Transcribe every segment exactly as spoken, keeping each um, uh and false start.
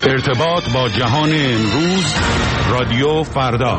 ارتباط با جهان امروز، رادیو فردا.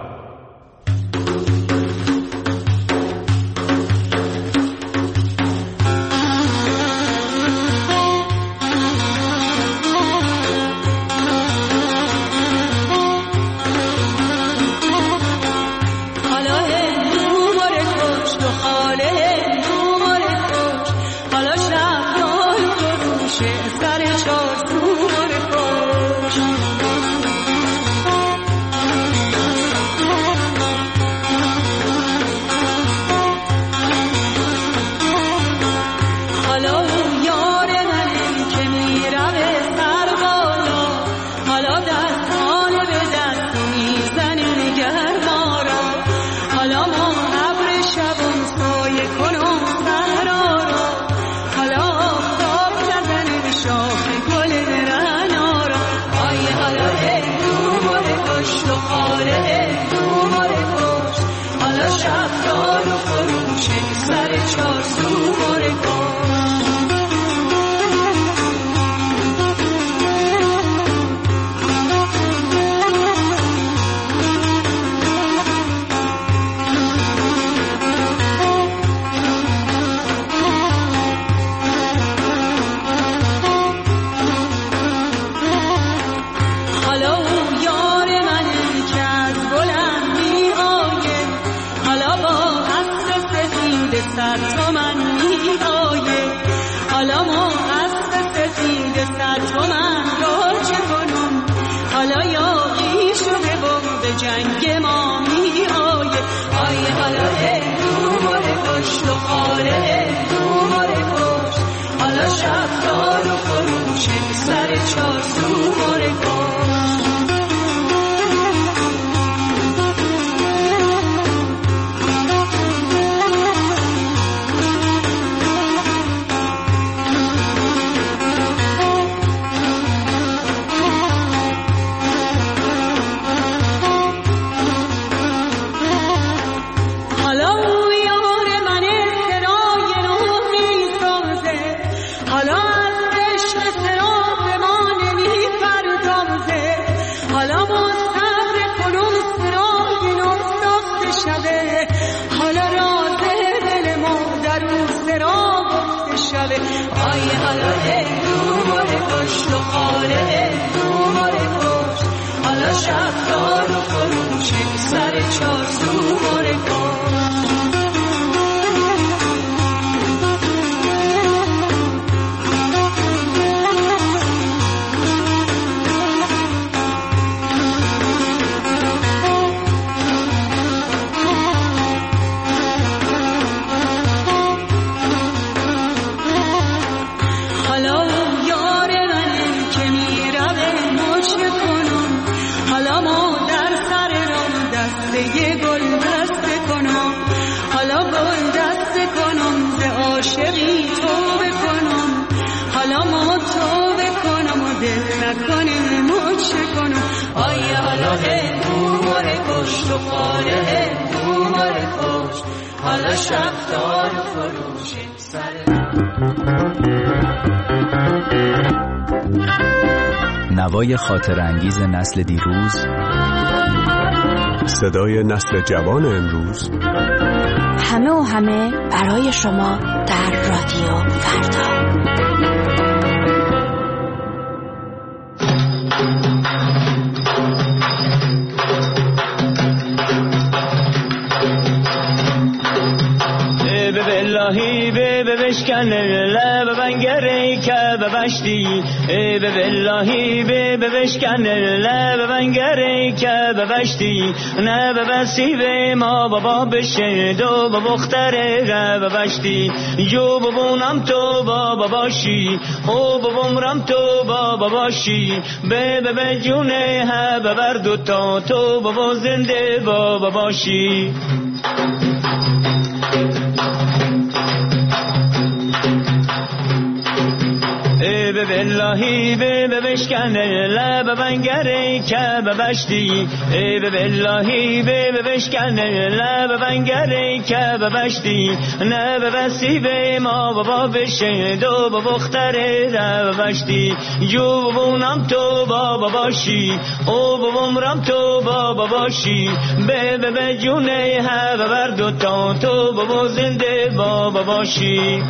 نوای خاطر انگیز نسل دیروز، صدای نسل جوان امروز، همه و همه برای شما در رادیو فردا. باللهی به بشکن لب بنگری که ببشتی به باللهی به بشکن لب بنگری که ببشتی نه ببسی به ما بابا بشه دو بختره ببشتی جو ببونم تو بابا باشی او ببومرم تو بابا باشی به به جونه ها ببر دوتا تو بابا زنده بابا باشی. به باللهی به بشکنه لب بنگره که ببشتی ای باللهی به بشکنه لب بنگره که ببشتی نه ببستی به ما بابا بشه دو بختره رو ببشتی جو ببونم تو بابا باشی او ببومرم تو بابا باشی به به جونه ها ببر دوتا تو بابا زنده بابا باشی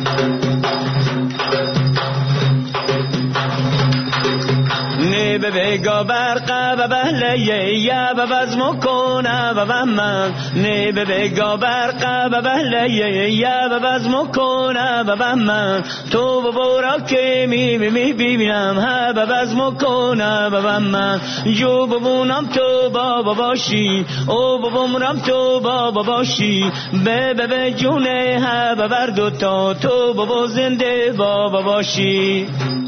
نه به بگا برقه و بهلیه یا به بزم کنه و بمن نه به بگا برقه و بهلیه یا به بزم کنه و بمن تو ببورا که می می ببینم ها به بزم کنه و بمن جو ببونم تو بابا باشی او ببومرم تو بابا باشی به به به جونه ها ببر دوتا تو بابا زنده بابا باشی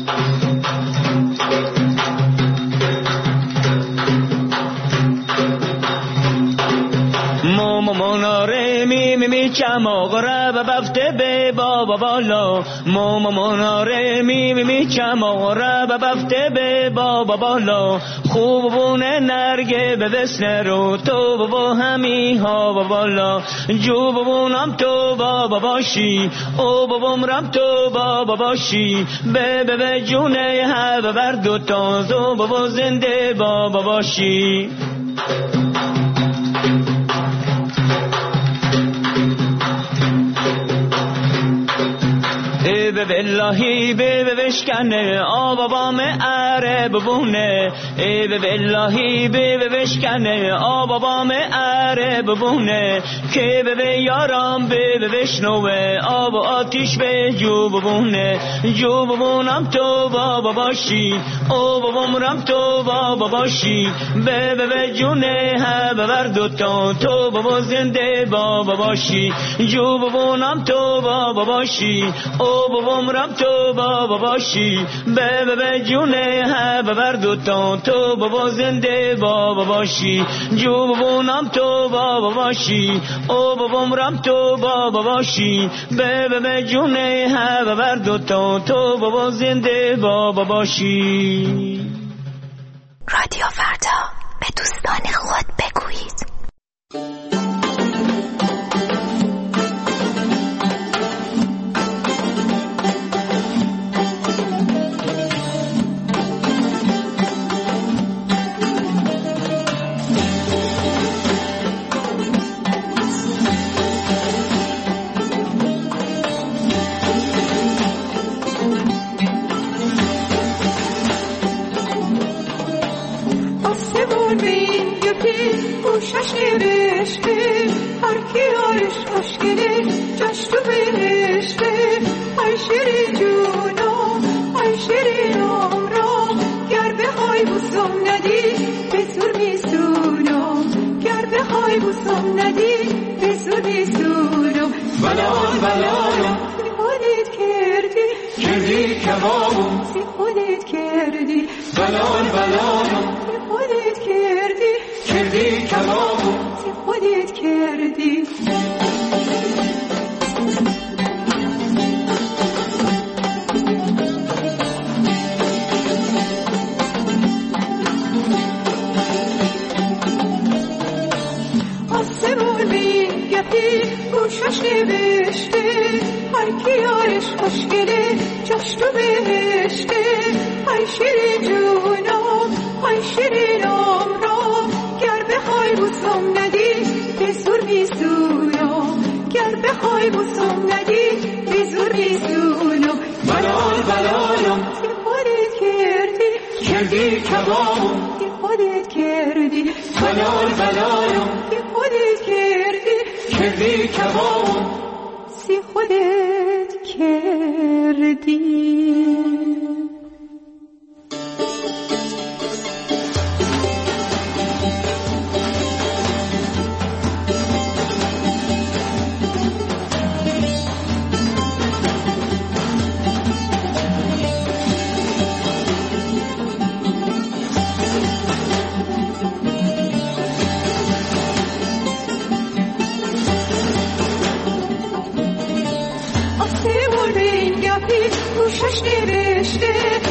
مومو مناره می می می چماغره و بفته به بابا بالا مومو مناره می می می چماغره و بفته به بابا بالا خوب بونه نرگه به بسنه رو تو بابا همی ها بالا جو ببونم تو بابا باشی او ببومرم تو بابا باشی به به به جونه ها ببر دوتا تو بابا زنده بابا باشی ای به باللهی به بشکنه آبا بام اره ببونه ای به باللهی به بشکنه آبا بام اره ببونه که به یارم به بشنوه آب آتیش به جو ببونه جو ببونم تو بابا باشی او ببومرم تو بابا باشی به به جونه ها ببر دوتا تو بابا زنده بابا باشی جو ببونم تو بابا باشی او ببومرم تو بابا باشی به به به جونه ها ببر دوتا تو بابا زنده بابا باشی جو ببونم تو بابا باشی او ببومرم تو بابا باشی به به به جونه ها ببر دوتا تو بابا زنده بابا باشی. رادیو فردا به دوستان خود بگویید. گوشش نوشته هر کی آرش خوشگله جشت و بهشته ای شیری جونم ای شیری عمرم گر بخوای بوسم ندی به زور میسونم گر بخوای بوسم ندی به زور میسونم بلال بلالم سی خودت کردی کردی کبابم سی خودت کردی بلال بلالم سی خودت کردی کردی کبابو سی خودت کردی آسمون میگفتی گوشش نوشته هر کی آرش خوشگله جشت و بهشته ای شیرین جونم ای شیرین عمرم گر بخوای بوسم ندی به زور میسونم گر بخوای بوسم ندی به زور میسونم بلال بلالم سی خودت کردی کردی کبابم سی خودت کردی بلال بلالم سی خودت کردی کردی کبابم سی خودت کردی. گوشش نوشته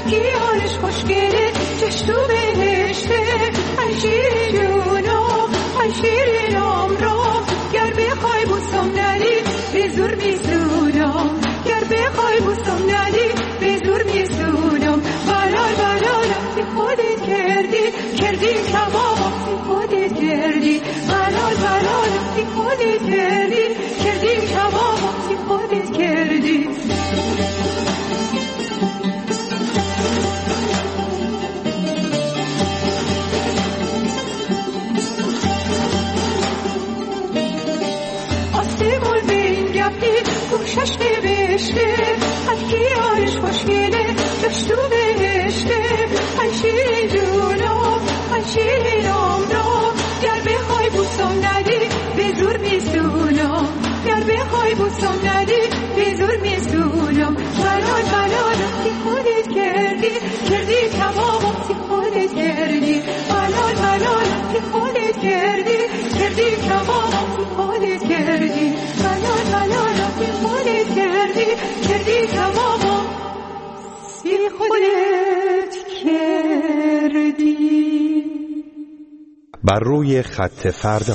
هرکی آرش خوشگله چش تو بهشته ای شیر جونم ای شیر نام را گر بخوای بوسم ندی به زور میسونم گر بخوای بوسم ندی به زور میسونم بلال بلال تی خودت کردی کردی کبابم تی خودت کردی بلال بلال تی خودت کردی کردی کبابم تی خودت کردی آسمون به این گپی گوشش نوشته هرکی آرش خوشگله جاش تو بهشته ای شیر جونم ای شیر نام را گر بخوای بوسم ندی به زور میسونم گر بخوای بوسم ندی به زور میسونم بلال بلال تی خودت کردی کردی کبابم تی خودت کردی بلال بلال تی خودت کردی کردی کبابم تی خودت کردی بلال بلال تی خودت کردی کردی کبابم تی خودت کردی. بر روی خط فردا.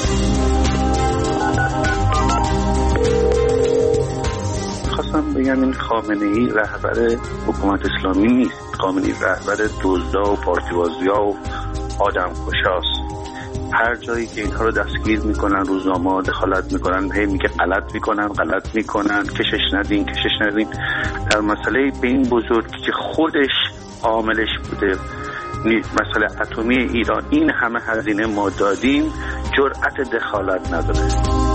خواستم بگم این خامنه‌ای رهبر حکومت اسلامی نیست. خامنه‌ای رهبر دزدا و پارتیبازیا و آدمکشاست. هر جایی که اینها رو دستگیر میکنن، روزنامه‌ها دخالت میکنن، هی میگه غلط میکنن غلط میکنن کشش ندین کشش ندین. در مسئله به این بزرگی که خودش عاملش بوده، مسئله اتمی ایران، این همه هزینه ما دادیم، جرأت دخالت نداره.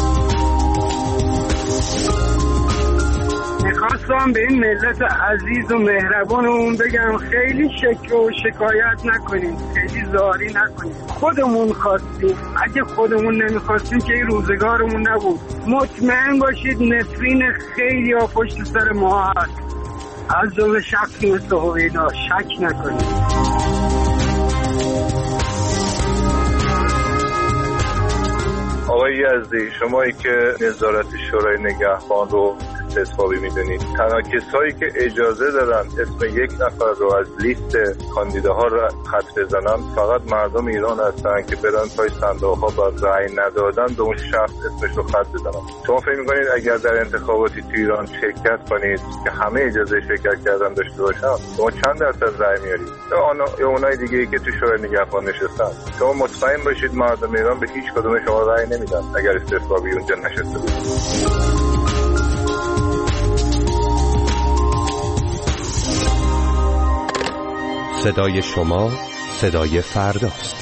میخواستم به این ملت عزیز و مهربانمون بگم خیلی شکر و شکایت نکنیم، خیلی زاری نکنیم. خودمون خواستیم، اگه خودمون نمیخواستیم که این روزگارمون نبود. مطمئن باشید نفرین خیلی ها پشت سر ما هست، از جمله شخصی مثل هویدا، شک نکنیم. آقای یزدی، شمایی که نظارت شورای نگهبان رو استثبابی میدونید، تنها کسایی که اجازه دارن اسم یک نفر رو از لیست کاندیداها رو خط بزنن فقط مردم ایران هستن که برن پای صندوق‌ها با رأی ندادن به اون شخص اسمش رو خط بزنن. شما فکر می‌کنید اگر در انتخاباتی تو ایران شرکت کنید که همه اجازه شرکت کردن داشته باشن، شما چند درصد رأی میارید؟ یا اونای دیگه‌ای که تو شورای نگهبان نشستن، شما مطمئن باشید مردم ایران به هیچ کدوم شما رأی نمیدن اگر استثبابی اونجا نشسته بود. صدای شما صدای فرداست.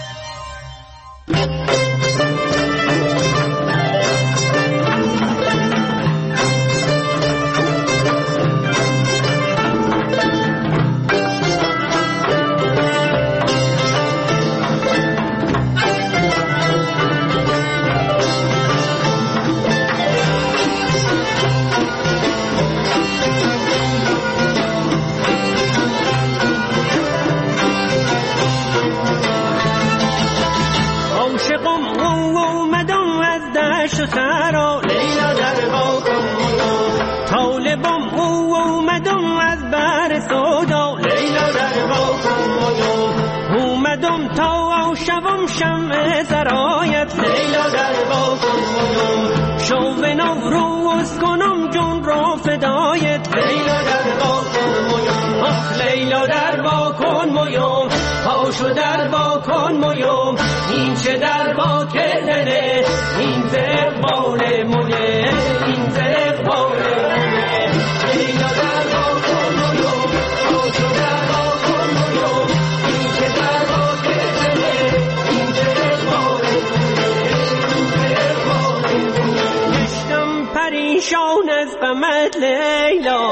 این چه در با کردنه این زقبال مونه این زقبال مونه لیلا در با کن مویوم آشو در با کن مویوم این چه در با کردنه این زقبال مونه این زقبال مونه گشتم پریشان از غمت لیلا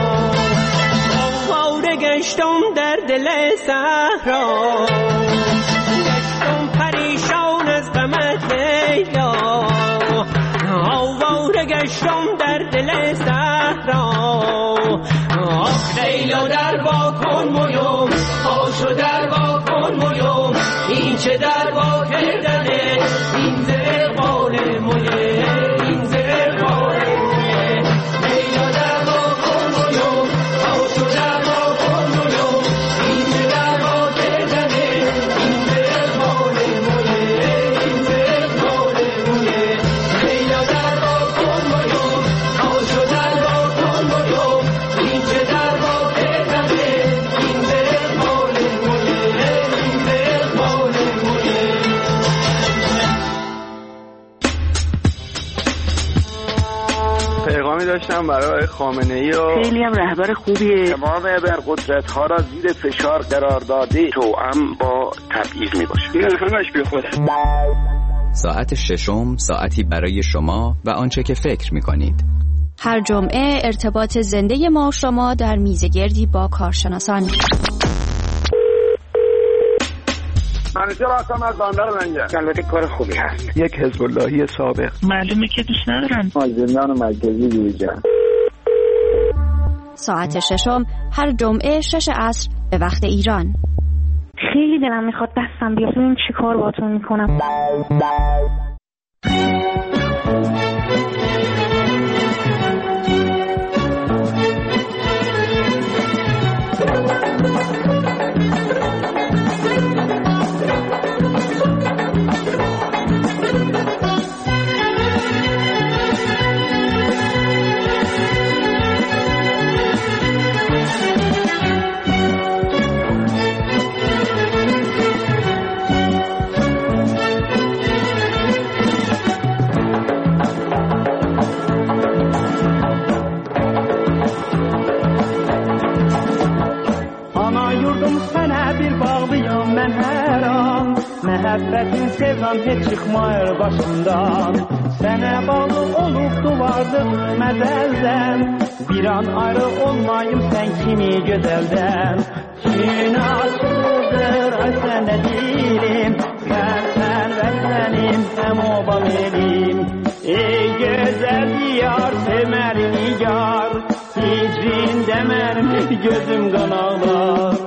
آواره گشتم در دل صحرا گشتم در دل صحرا آخ لیلا در با کن مویوم آشو در با کن مویوم این چه در با کردنه این زقبال مویه این زقبال مویه لیلا در با کن مویوم آشو در با کن مویوم داشتم برای خامنه‌ای و خیلی هم رهبر خوبیه. تمام ابرقدرت‌ها را زیر فشار قرار داده توأم با تبعیض میباشه. این همش بی خوده. ساعت ششم، ساعتی برای شما و آنچه که فکر می‌کنید. هر جمعه ارتباط زنده ما و شما در میزگردی با کارشناسان. منیجر هستم از بندر منجر. البته کار خوبی هست. یک حزب اللهی سابق. معلومه که دوست ندارن. از زندان مرکزی بیرون. ساعت ششم هر جمعه شش عصر به وقت ایران. خیلی دلم میخواد دستم بیاد ببین چی کار باتون میکنم. Məhəbbətin sevdan heç çıxmayır başımdan. Sənə bağlı olub duvardım məzəldən. Bir an ayrı olmayım sən kimi gözəldən. Çin açıldır ay sənə dilim. Sən sən vətənim həm obam elim. Ey gözəl diyar sevməli nigar. Hicrində mənim gözüm qan ağlar.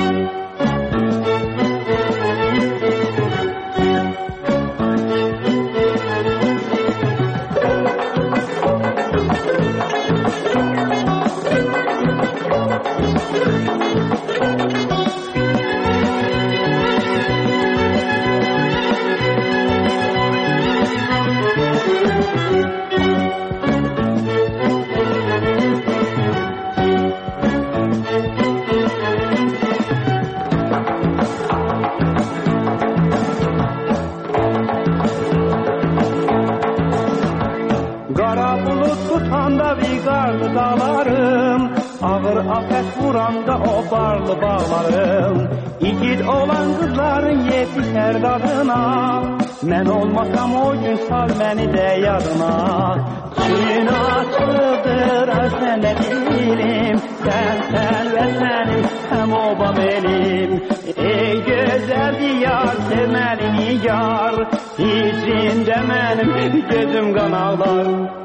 Dağlarım, ağır afət vuranda o barlı bağlarım. İgid olan qızların yetişər dadına. Mən olmasam o gün sal məni də yadına. Çin açıldır ay sənə dilim. Sən sən vətənim həm obam elim. Ey gözəl diyar sevməli nigar. Hicrində mənim gözüm qan ağlar.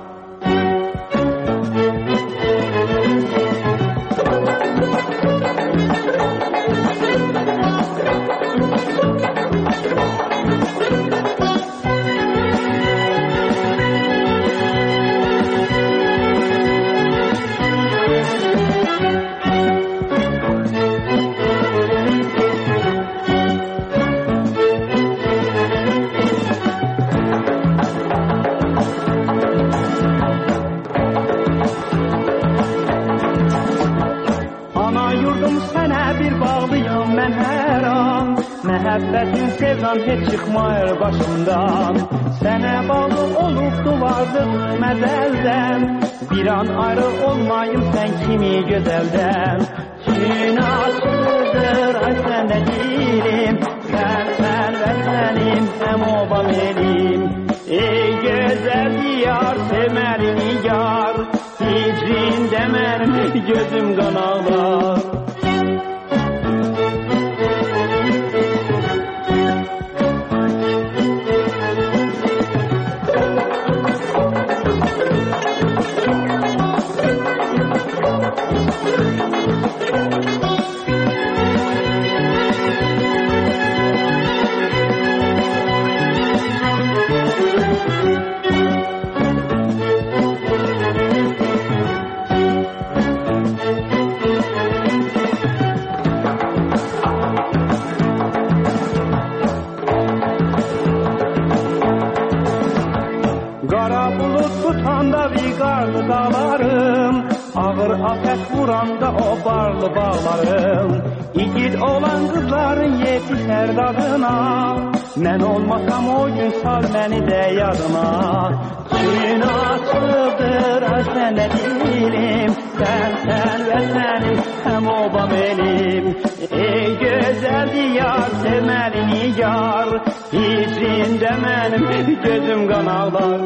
Məhəbbətin sevdan heç çıxmayır başımdan. Sənə bağlı olub duvardım məzəldən. Bir an ayrı olmayım sən kimi gözəldən. Çin açıldır ay sənə dilim. Sən sən vətənim həm obam elim. Ey gözəl diyar sevməli nigar. Hicrində mənim gözüm qan ağlar. Afət vuranda o barlı bağlarım. İgid olan qızların yetişər dadına. Mən olmasam o gün sal məni də yadına. اینا تو برسن دیلیم sen sen ve seni hem oba benim ey güzel diyar sevmelini yar hiçliğinde benim gözüm kan ağlar.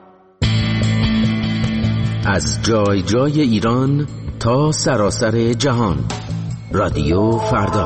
از جای جای ایران تا سراسر جهان رادیو فردا.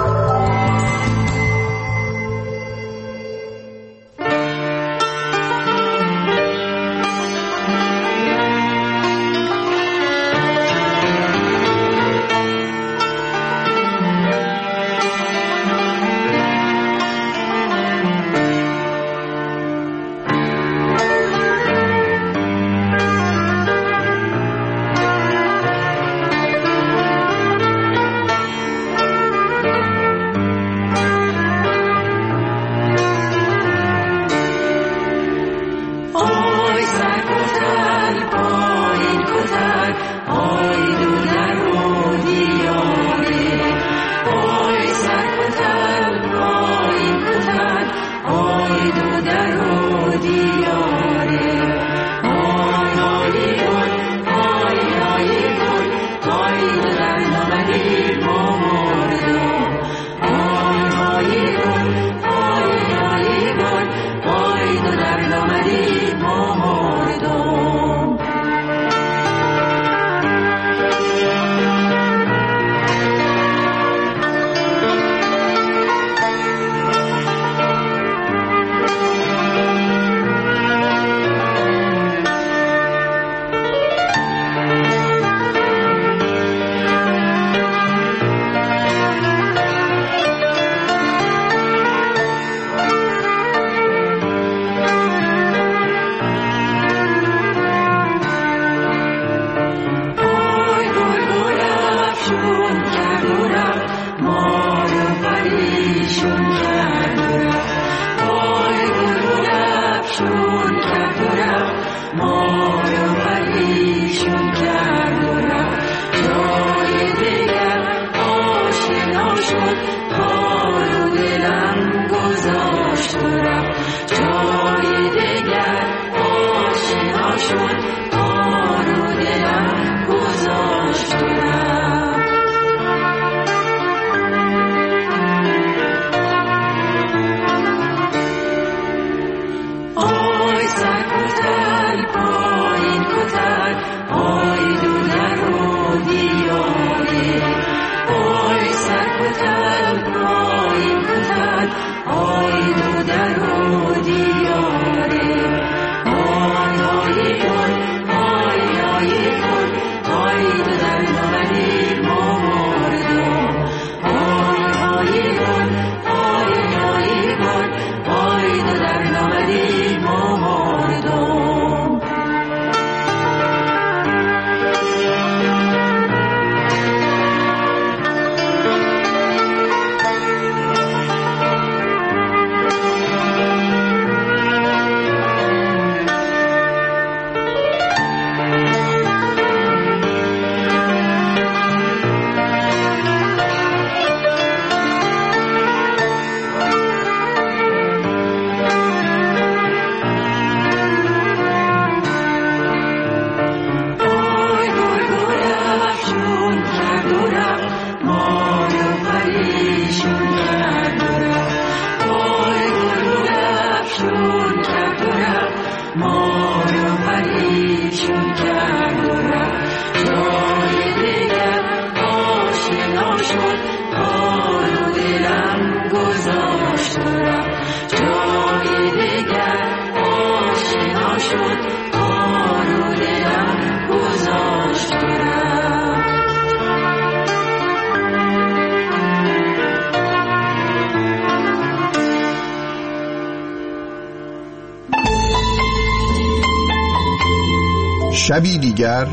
شبی دیگر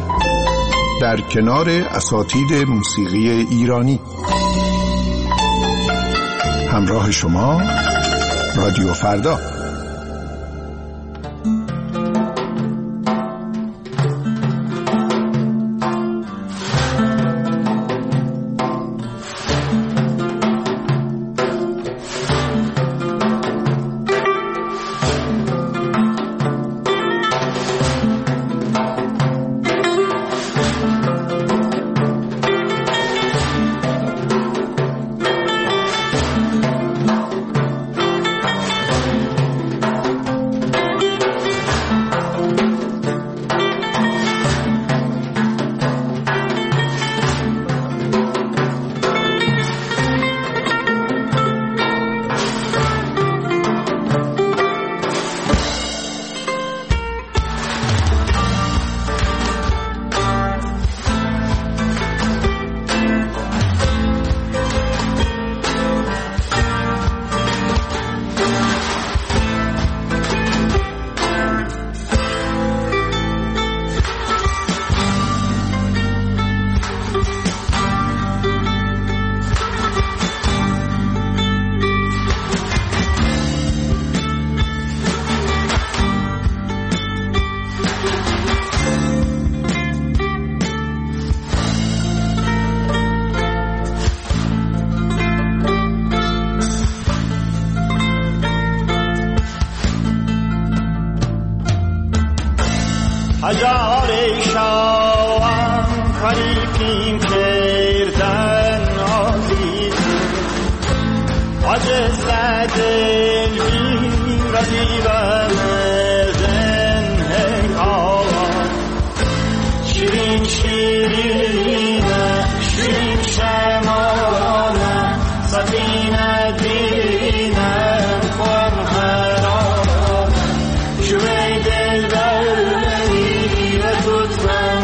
در کنار اساتید موسیقی ایرانی. همراه شما رادیو فردا. نصیبم زنه آوان شیرین شیرین شیرین شمالم سفینه دینم خون حرام شوی دل بری و توت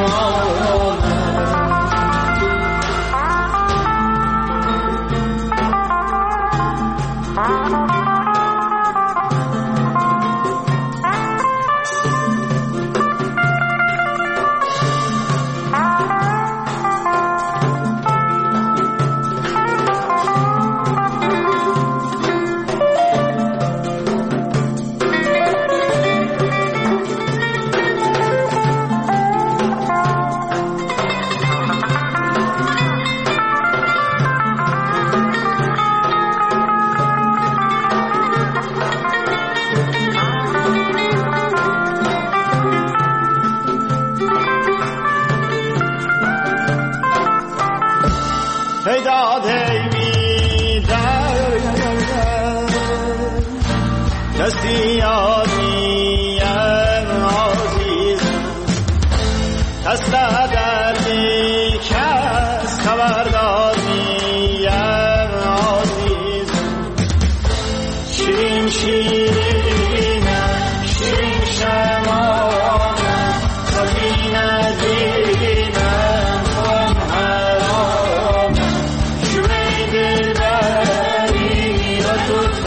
کسی آدیم عزیزم دست دردی کس خبر دادیم عزیزم شیرین شیرینم شیرین شمالم سفینه دینم خون حرامم شوی دل بری و توت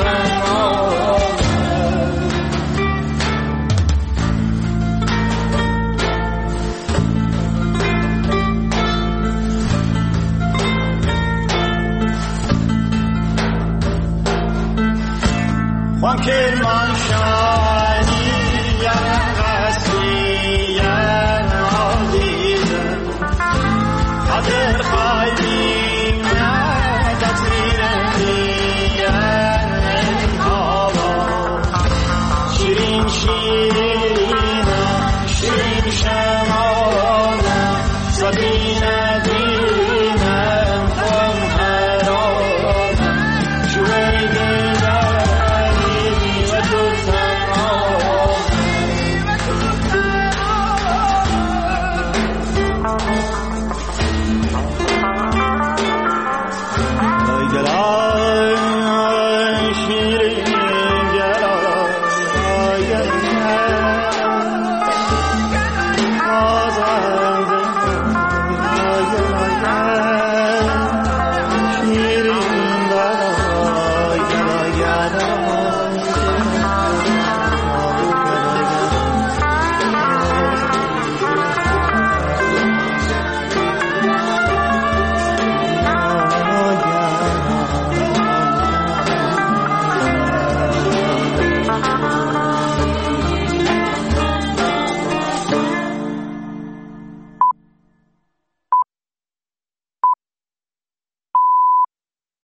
Juan Kirman Shah